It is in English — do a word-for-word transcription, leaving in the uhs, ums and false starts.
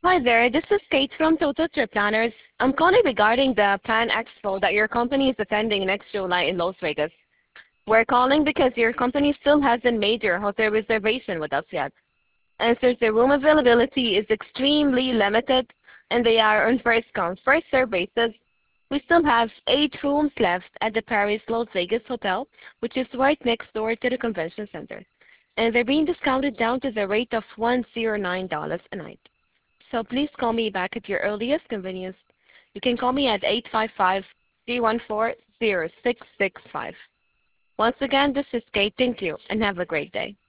Hi there, this is Kate from Total Trip Planners. I'm calling regarding the Plan Expo that your company is attending next July in Las Vegas. We're calling because your company still hasn't made your hotel reservation with us yet. And since the room availability is extremely limited and they are on first come, first served basis, we still have eight rooms left at the Paris Las Vegas Hotel, which is right next door to the convention center. And they're being discounted down to the rate of one hundred nine dollars a night. So please call me back at your earliest convenience. You can call me at eight five five, three one four, zero six six five. Once again, this is Kate. Thank you, and have a great day.